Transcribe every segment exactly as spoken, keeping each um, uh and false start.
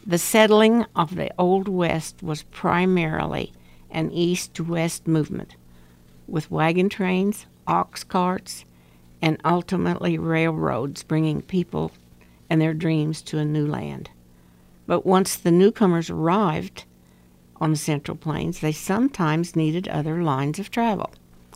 The settling of the Old West was primarily an east-to-west movement, with wagon trains, ox carts, and ultimately railroads bringing people and their dreams to a new land. But once the newcomers arrived on the Central Plains, they sometimes needed other lines of travel.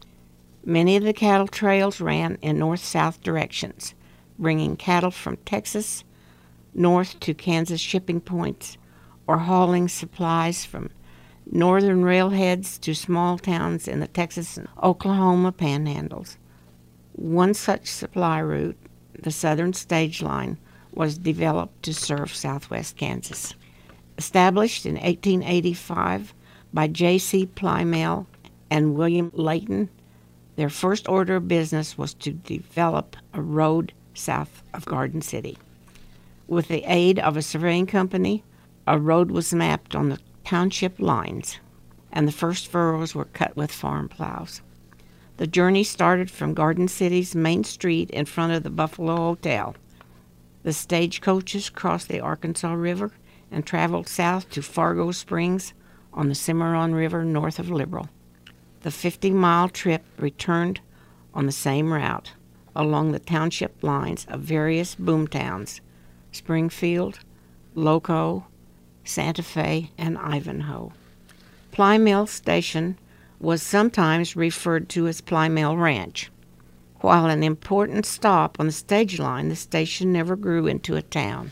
Many of the cattle trails ran in north-south directions, bringing cattle from Texas north to Kansas shipping points, or hauling supplies from northern railheads to small towns in the Texas and Oklahoma panhandles. One such supply route, the Southern Stage Line, was developed to serve southwest Kansas. Established in eighteen eighty-five by J C Plymell and William Layton, their first order of business was to develop a road south of Garden City. With the aid of a surveying company, a road was mapped on the township lines, and the first furrows were cut with farm plows. The journey started from Garden City's main street in front of the Buffalo Hotel. The stagecoaches crossed the Arkansas River and traveled south to Fargo Springs on the Cimarron River north of Liberal. The fifty-mile trip returned on the same route along the township lines of various boomtowns: Springfield, Loco, Santa Fe, and Ivanhoe. Plymell Station was sometimes referred to as Plymell Ranch. While an important stop on the stage line, the station never grew into a town.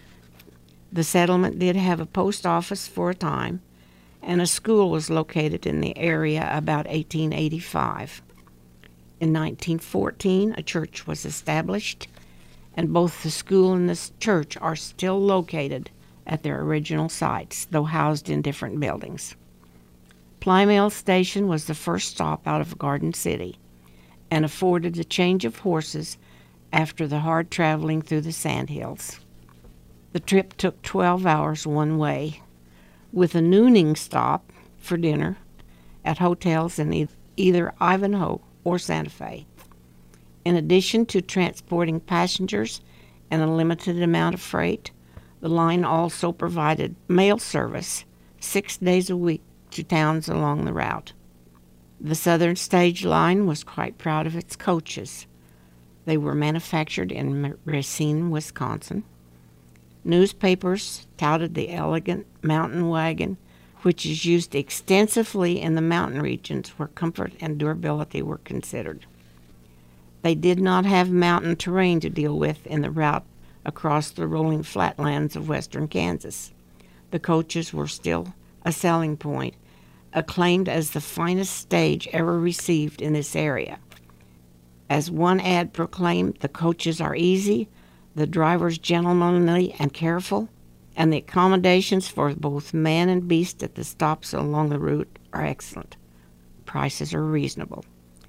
The settlement did have a post office for a time, and a school was located in the area about eighteen eighty-five. In nineteen fourteen, a church was established, and both the school and the church are still located at their original sites, though housed in different buildings. Plymell Station was the first stop out of Garden City and afforded a change of horses after the hard traveling through the sandhills. The trip took twelve hours one way, with a nooning stop for dinner at hotels in e- either Ivanhoe or Santa Fe. In addition to transporting passengers and a limited amount of freight, the line also provided mail service six days a week to towns along the route. The Southern Stage Line was quite proud of its coaches. They were manufactured in Racine, Wisconsin. Newspapers touted the elegant mountain wagon, which is used extensively in the mountain regions where comfort and durability were considered. They did not have mountain terrain to deal with in the route across the rolling flatlands of western Kansas. The coaches were still a selling point, acclaimed as the finest stage ever received in this area. As one ad proclaimed, the coaches are easy, the drivers gentlemanly and careful, and the accommodations for both man and beast at the stops along the route are excellent. Prices are reasonable.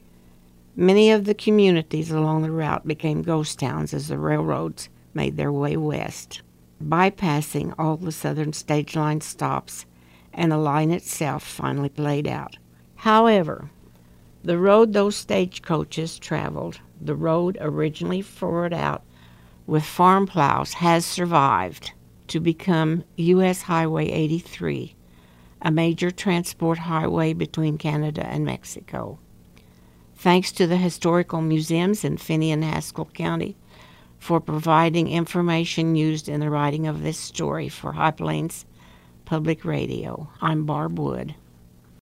Many of the communities along the route became ghost towns as the railroads made their way west, bypassing all the Southern Stage Line stops, and the line itself finally played out. However, the road those stagecoaches traveled, the road originally furrowed out with farm plows, has survived to become U S Highway eighty-three, a major transport highway between Canada and Mexico. Thanks to the historical museums in Finney and Haskell County for providing information used in the writing of this story for High Plains Public Radio. I'm Barb Wood.